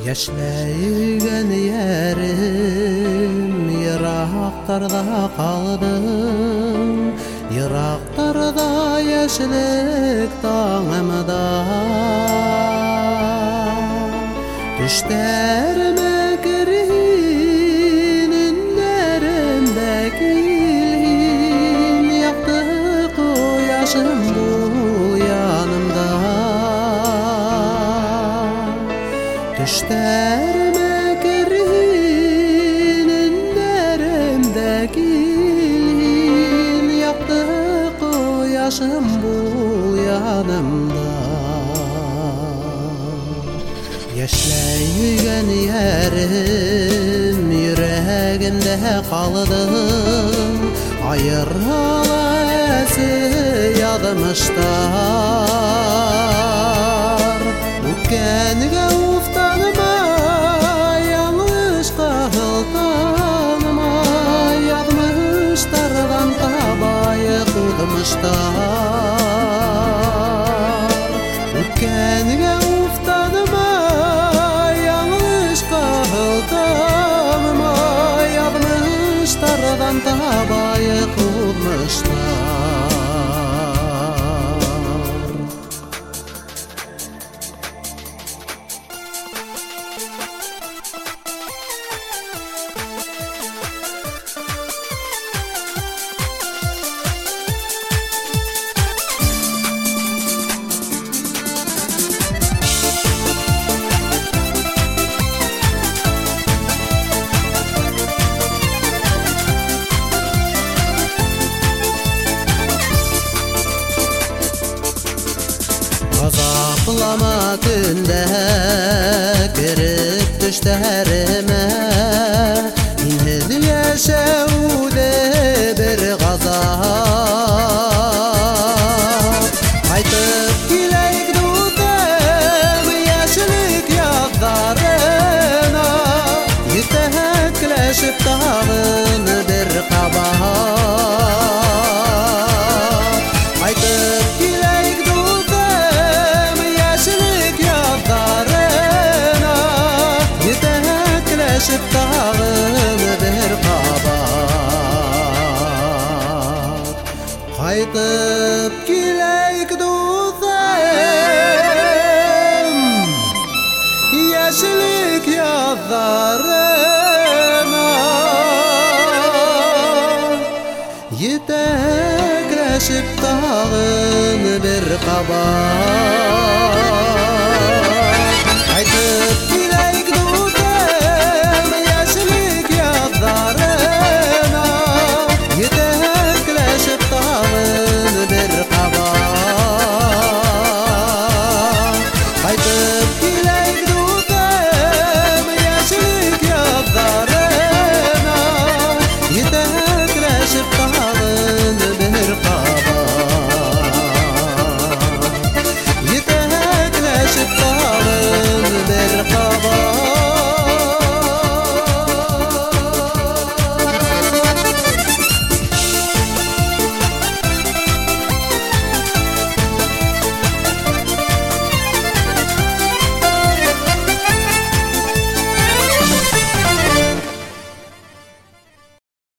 Яшьләйгән ярым ерактарда калдым, ерактарда яшьлек таңымда. Төшләремә кергән өннәремдә килгән якты кояшым бу янымда. Төшләремә кергән өннәремдә килгән якты кояшым бу янымда. Яшьләйгән ярым йөрәгемдә калдым, аерыласы ядымыштар. Үткәнгә уфтанмай, яңышка һылтанмай, ядмыштардан табайык удмыштар. Үткәнгә уфтанмай, яңышка һылтанмай, ядмыштардан табайык удмыштар. Газаплама төндә кереп төшләремә, инһез яшәүдә бер газап. Кайтып киләйек дутым яшьлек язларына, җитәкләшеп тагын бер кабат. Кайтып киләйек тагын бер кабат. Кайтып